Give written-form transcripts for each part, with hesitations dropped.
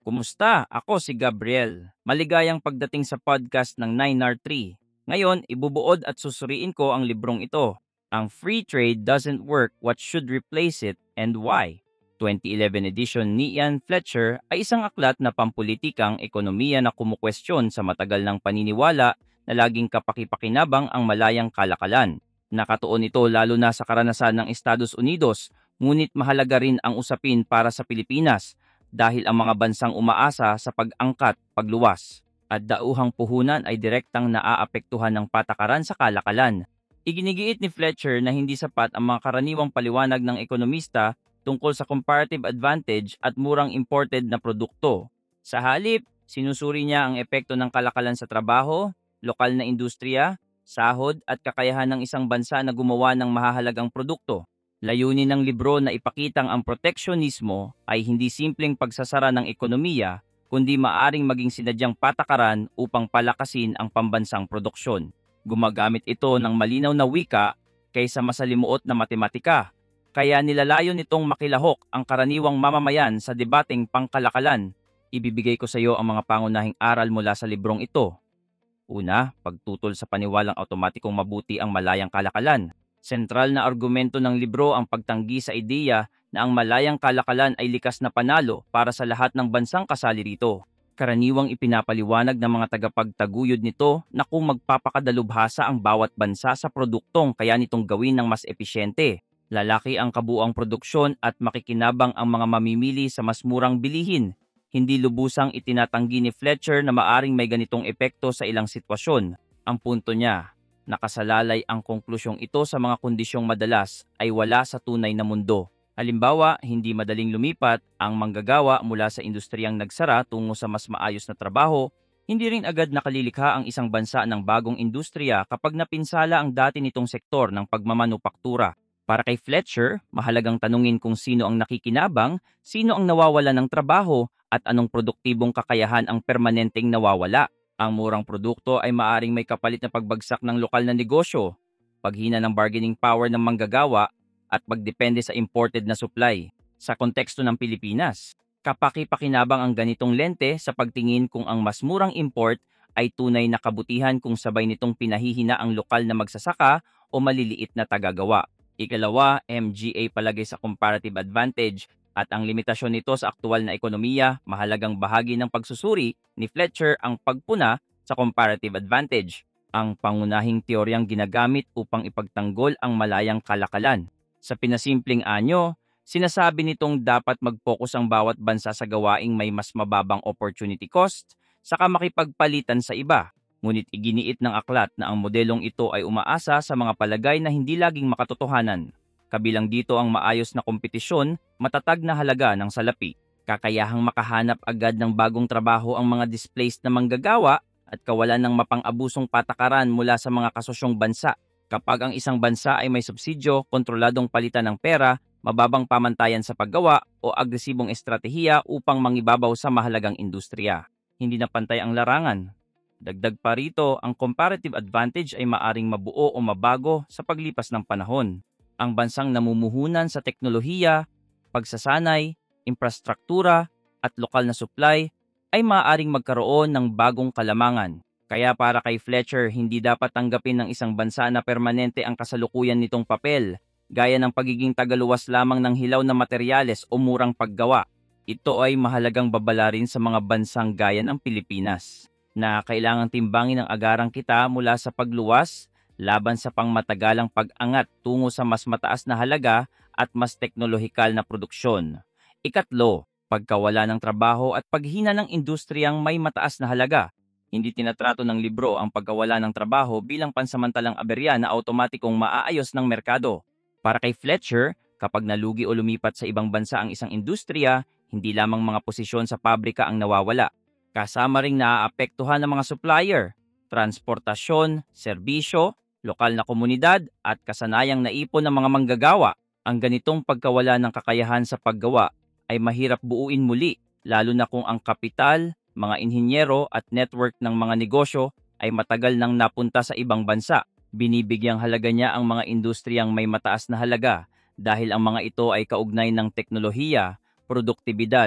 Kumusta? Ako si Gabriel. Maligayang pagdating sa podcast ng 9R3. Ngayon, ibubuod at susuriin ko ang librong ito. Ang Free Trade Doesn't Work, What Should Replace It and Why? 2011 edition ni Ian Fletcher ay isang aklat na pampulitikang ekonomiya na kumukwestiyon sa matagal ng paniniwala na laging kapakipakinabang ang malayang kalakalan. Nakatuon ito lalo na sa karanasan ng Estados Unidos, ngunit mahalaga rin ang usapin para sa Pilipinas dahil ang mga bansang umaasa sa pag-angkat, pagluwas, at dauhang puhunan ay direktang naaapektuhan ng patakaran sa kalakalan. Iginigiit ni Fletcher na hindi sapat ang mga karaniwang paliwanag ng ekonomista tungkol sa comparative advantage at murang imported na produkto. Sa halip, sinusuri niya ang epekto ng kalakalan sa trabaho, lokal na industriya, sahod at kakayahan ng isang bansa na gumawa ng mahahalagang produkto. Layunin ng libro na ipakitang ang proteksionismo ay hindi simpleng pagsasara ng ekonomiya, kundi maaring maging sinadyang patakaran upang palakasin ang pambansang produksyon. Gumagamit ito ng malinaw na wika kaysa masalimuot na matematika, kaya nilalayon nitong makilahok ang karaniwang mamamayan sa debateng pangkalakalan. Ibibigay ko sa iyo ang mga pangunahing aral mula sa librong ito. Una, pagtutol sa paniwalang automatikong mabuti ang malayang kalakalan. Sentral na argumento ng libro ang pagtanggi sa ideya na ang malayang kalakalan ay likas na panalo para sa lahat ng bansang kasali rito. Karaniwang ipinapaliwanag ng mga tagapagtaguyod nito na kung magpapakadalubhasa ang bawat bansa sa produktong kaya nitong gawin ng mas episyente, lalaki ang kabuuang produksyon at makikinabang ang mga mamimili sa mas murang bilihin. Hindi lubusang itinatanggi ni Fletcher na maaring may ganitong epekto sa ilang sitwasyon. Ang punto niya, nakasalalay ang konklusyong ito sa mga kondisyong madalas ay wala sa tunay na mundo. Halimbawa, hindi madaling lumipat ang manggagawa mula sa industriyang nagsara tungo sa mas maayos na trabaho, hindi rin agad nakalilikha ang isang bansa ng bagong industriya kapag napinsala ang dati nitong sektor ng pagmamanupaktura. Para kay Fletcher, mahalagang tanungin kung sino ang nakikinabang, sino ang nawawala ng trabaho, at anong produktibong kakayahan ang permanenteng nawawala. Ang murang produkto ay maaring may kapalit na pagbagsak ng lokal na negosyo, paghina ng bargaining power ng manggagawa, at pagdepende sa imported na supply. Sa konteksto ng Pilipinas, kapaki-pakinabang ang ganitong lente sa pagtingin kung ang mas murang import ay tunay na kabutihan kung sabay nitong pinahihina ang lokal na magsasaka o maliliit na tagagawa. Ikalawa, MGA palagay sa comparative advantage at ang limitasyon nito sa aktual na ekonomiya, mahalagang bahagi ng pagsusuri ni Fletcher ang pagpuna sa comparative advantage, ang pangunahing teoryang ginagamit upang ipagtanggol ang malayang kalakalan. Sa pinasimpleng anyo, sinasabi nitong dapat mag-focus ang bawat bansa sa gawaing may mas mababang opportunity cost, saka makipagpalitan sa iba. Ngunit iginiit ng aklat na ang modelong ito ay umaasa sa mga palagay na hindi laging makatotohanan. Kabilang dito ang maayos na kompetisyon, matatag na halaga ng salapi, kakayahang makahanap agad ng bagong trabaho ang mga displaced na manggagawa at kawalan ng mapang-abusong patakaran mula sa mga kasosyong bansa. Kapag ang isang bansa ay may subsidyo, kontroladong palitan ng pera, mababang pamantayan sa paggawa o agresibong estratehiya upang mangibabaw sa mahalagang industriya. Hindi na pantay ang larangan. Dagdag pa rito, ang comparative advantage ay maaring mabuo o mabago sa paglipas ng panahon. Ang bansang namumuhunan sa teknolohiya, pagsasanay, infrastruktura at lokal na supply ay maaaring magkaroon ng bagong kalamangan. Kaya para kay Fletcher, hindi dapat tanggapin ng isang bansa na permanente ang kasalukuyan nitong papel, gaya ng pagiging tagaluwas lamang ng hilaw na materyales o murang paggawa. Ito ay mahalagang babala rin sa mga bansang gaya ng Pilipinas, na kailangang timbangin ang agarang kita mula sa pagluwas laban sa pangmatagalang pag-angat tungo sa mas mataas na halaga at mas teknolohikal na produksyon. Ikatlo, pagkawala ng trabaho at paghina ng industriyang may mataas na halaga. Hindi tinatrato ng libro ang pagkawala ng trabaho bilang pansamantalang aberya na automatikong maaayos ng merkado. Para kay Fletcher, kapag nalugi o lumipat sa ibang bansa ang isang industriya, hindi lamang mga posisyon sa pabrika ang nawawala. Kasama ring naaapektuhan ng mga supplier, transportasyon, serbisyo, lokal na komunidad at kasanayang naipon ng mga manggagawa. Ang ganitong pagkawala ng kakayahan sa paggawa ay mahirap buuin muli, lalo na kung ang kapital, mga inhinyero at network ng mga negosyo ay matagal nang napunta sa ibang bansa. Binibigyang halaga niya ang mga industriyang may mataas na halaga dahil ang mga ito ay kaugnay ng teknolohiya, produktibidad,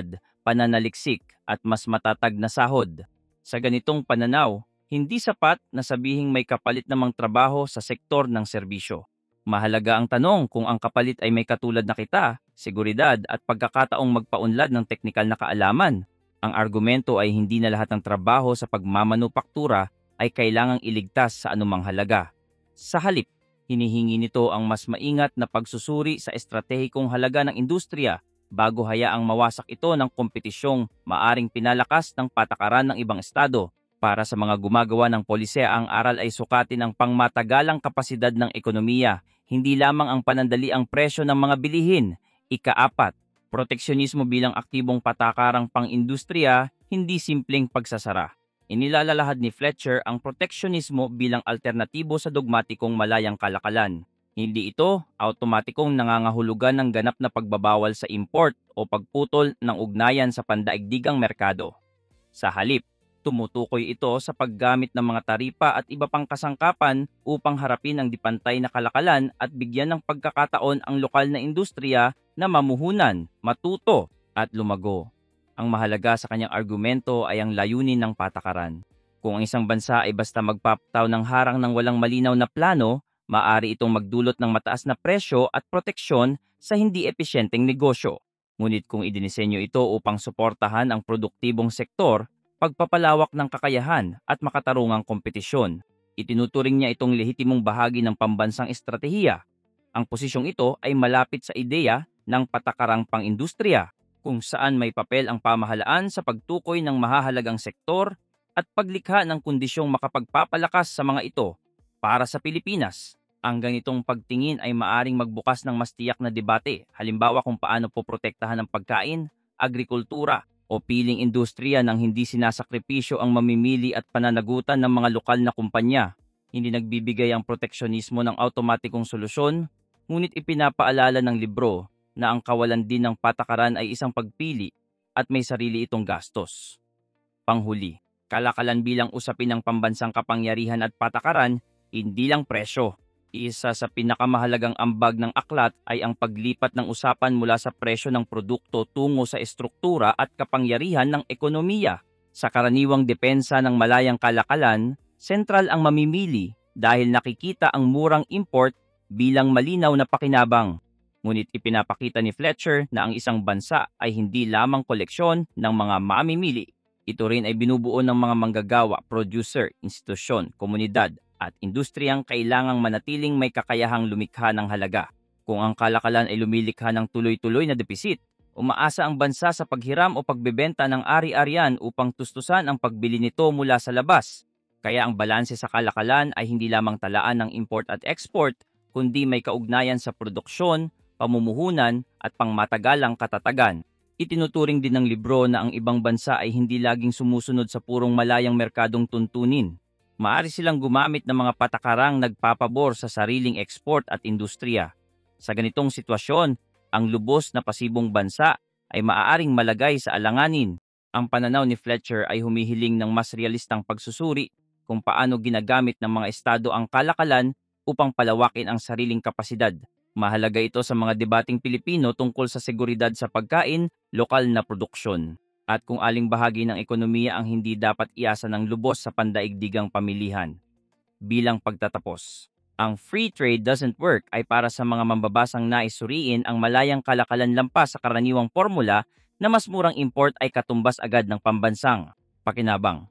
pananaliksik at mas matatag na sahod. Sa ganitong pananaw, hindi sapat na sabihing may kapalit namang trabaho sa sektor ng serbisyo. Mahalaga ang tanong kung ang kapalit ay may katulad na kita, seguridad at pagkakataong magpaunlad ng teknikal na kaalaman. Ang argumento ay hindi na lahat ng trabaho sa pagmamanupaktura ay kailangang iligtas sa anumang halaga. Sa halip, hinihingi nito ang mas maingat na pagsusuri sa estratehikong halaga ng industriya bago hayaang mawasak ito ng kompetisyong maaring pinalakas ng patakaran ng ibang estado. Para sa mga gumagawa ng polisiya, ang aral ay sukatin ang pangmatagalang kapasidad ng ekonomiya, hindi lamang ang panandaliang presyo ng mga bilihin. Ika-4, proteksionismo bilang aktibong patakarang pang-industriya, hindi simpleng pagsasara. Inilalahad ni Fletcher ang proteksionismo bilang alternatibo sa dogmatikong malayang kalakalan. Hindi ito automatikong nangangahulugan ng ganap na pagbabawal sa import o pagputol ng ugnayan sa pandaigdigang merkado. Sa halip, tumutukoy ito sa paggamit ng mga taripa at iba pang kasangkapan upang harapin ang dipantay na kalakalan at bigyan ng pagkakataon ang lokal na industriya na mamuhunan, matuto at lumago. Ang mahalaga sa kanyang argumento ay ang layunin ng patakaran. Kung ang isang bansa ay basta magpapataw ng harang ng walang malinaw na plano, maaari itong magdulot ng mataas na presyo at proteksyon sa hindi episyenteng negosyo. Ngunit kung idinisenyo ito upang suportahan ang produktibong sektor, pagpapalawak ng kakayahan at makatarungang kompetisyon, itinuturing niya itong lehitimong bahagi ng pambansang estratehiya. Ang posisyong ito ay malapit sa ideya ng patakarang pang-industriya, kung saan may papel ang pamahalaan sa pagtukoy ng mahahalagang sektor at paglikha ng kondisyong makapagpapalakas sa mga ito. Para sa Pilipinas, ang ganitong pagtingin ay maaring magbukas ng mas tiyak na debate, halimbawa kung paano poprotektahan ang pagkain, agrikultura o piling industriya nang hindi sinasakripisyo ang mamimili at pananagutan ng mga lokal na kumpanya. Hindi nagbibigay ang proteksyonismo ng automatikong solusyon, ngunit ipinapaalala ng libro na ang kawalan din ng patakaran ay isang pagpili at may sarili itong gastos. Panghuli, kalakalan bilang usapin ng pambansang kapangyarihan at patakaran, hindi lang presyo. Isa sa pinakamahalagang ambag ng aklat ay ang paglipat ng usapan mula sa presyo ng produkto tungo sa estruktura at kapangyarihan ng ekonomiya. Sa karaniwang depensa ng malayang kalakalan, sentral ang mamimili dahil nakikita ang murang import bilang malinaw na pakinabang. Ngunit ipinapakita ni Fletcher na ang isang bansa ay hindi lamang koleksyon ng mga mamimili. Ito rin ay binubuo ng mga manggagawa, producer, institusyon, komunidad at industriyang kailangang manatiling may kakayahang lumikha ng halaga. Kung ang kalakalan ay lumilikha ng tuloy-tuloy na depisit, umaasa ang bansa sa paghiram o pagbebenta ng ari-arian upang tustusan ang pagbili nito mula sa labas. Kaya ang balanse sa kalakalan ay hindi lamang talaan ng import at export, kundi may kaugnayan sa produksyon, pamumuhunan at pangmatagalang katatagan. Itinuturing din ng libro na ang ibang bansa ay hindi laging sumusunod sa purong malayang merkadong tuntunin. Maaari silang gumamit ng mga patakarang nagpapabor sa sariling export at industriya. Sa ganitong sitwasyon, ang lubos na pasibong bansa ay maaaring malagay sa alanganin. Ang pananaw ni Fletcher ay humihiling ng mas realistang pagsusuri kung paano ginagamit ng mga estado ang kalakalan upang palawakin ang sariling kapasidad. Mahalaga ito sa mga debating Pilipino tungkol sa seguridad sa pagkain, lokal na produksyon, at kung aling bahagi ng ekonomiya ang hindi dapat iasa ng lubos sa pandaigdigang pamilihan. Bilang pagtatapos, ang free trade doesn't work ay para sa mga mambabasang nais suriin ang malayang kalakalan lampas sa karaniwang formula na mas murang import ay katumbas agad ng pambansang pakinabang.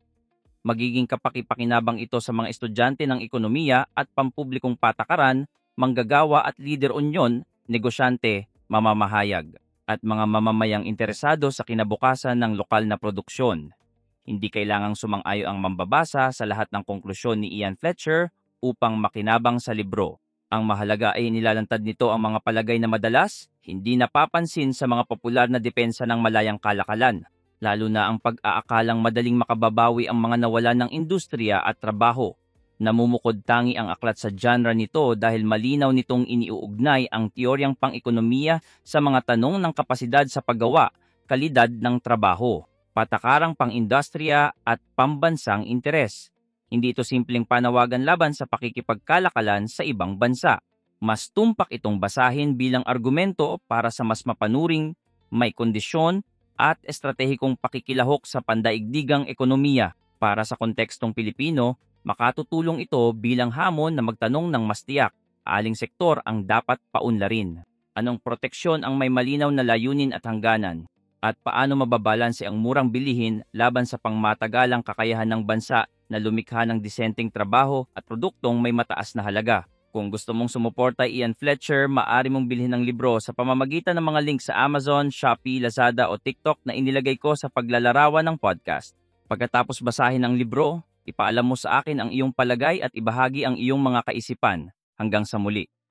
Magiging kapaki-pakinabang ito sa mga estudyante ng ekonomiya at pampublikong patakaran, manggagawa at leader union, negosyante, mamamahayag, at mga mamamayang interesado sa kinabukasan ng lokal na produksyon. Hindi kailangang sumang-ayo ang mambabasa sa lahat ng konklusyon ni Ian Fletcher upang makinabang sa libro. Ang mahalaga ay nilalantad nito ang mga palagay na madalas hindi napapansin sa mga popular na depensa ng malayang kalakalan, lalo na ang pag-aakalang madaling makababawi ang mga nawalan ng industriya at trabaho. Namumukod tangi ang aklat sa genre nito dahil malinaw nitong iniuugnay ang teoryang pang-ekonomiya sa mga tanong ng kapasidad sa paggawa, kalidad ng trabaho, patakarang pang-industriya at pambansang interes. Hindi ito simpleng panawagan laban sa pakikipagkalakalan sa ibang bansa. Mas tumpak itong basahin bilang argumento para sa mas mapanuring, may kondisyon at estratehikong pakikilahok sa pandaigdigang ekonomiya. Para sa kontekstong Pilipino, makatutulong ito bilang hamon na magtanong ng mas tiyak, aling sektor ang dapat paunlarin. Anong proteksyon ang may malinaw na layunin at hangganan? At paano mababalanse ang murang bilihin laban sa pangmatagalang kakayahan ng bansa na lumikha ng disenteng trabaho at produktong may mataas na halaga? Kung gusto mong sumuporta Ian Fletcher, maaari mong bilhin ang libro sa pamamagitan ng mga link sa Amazon, Shopee, Lazada o TikTok na inilagay ko sa paglalarawan ng podcast. Pagkatapos basahin ang libro, ipaalam mo sa akin ang iyong palagay at ibahagi ang iyong mga kaisipan. Hanggang sa muli.